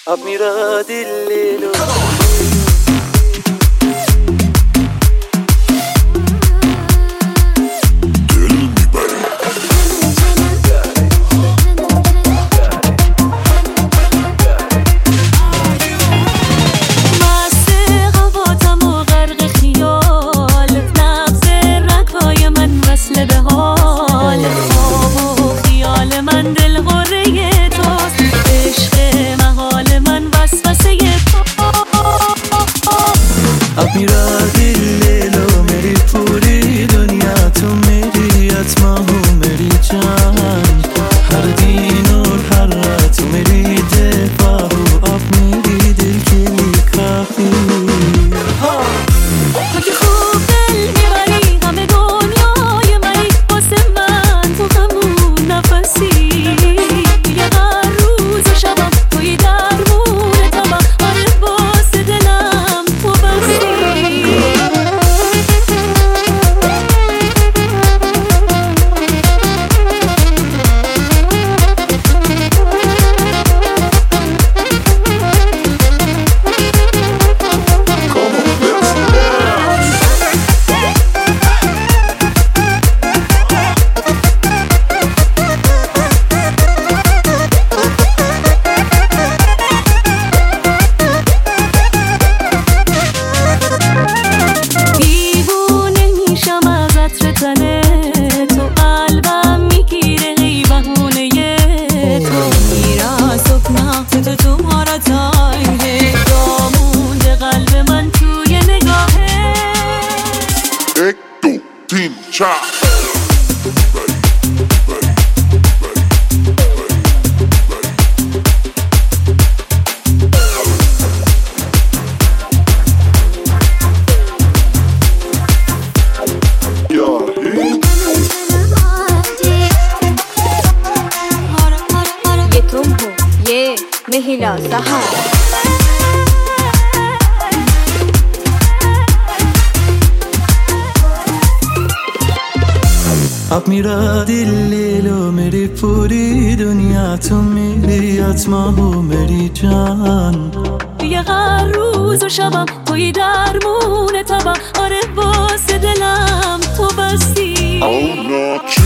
अब मेरा दिल ले लो। अब मेरा दिल ले लो मेरी पूरी दुनिया तुम मेरी आत्मा हो मेरी जान हर दिन और हर रात मेरी दफा हो अब मेरी दिल के लिए काफी اگه خوب دل میبری همه دنیای منی واسه من تو همون نفسی یه هر روز و شبم توی درمون تبم آره واسه دلم تو بسی تو قلبم میگیره هی بهونه تو میرا صبح تو تو مارا تایه دامونده قلب من توی نگاهه 1, 2, 3, 4 महिला सहारा अब मेरा दिल ले लो मेरी पूरी दुनिया तुम मेरी आत्मा हो मेरी जान یه هر روز و شبم توی درمون تبم آره واسه دلم تو بستی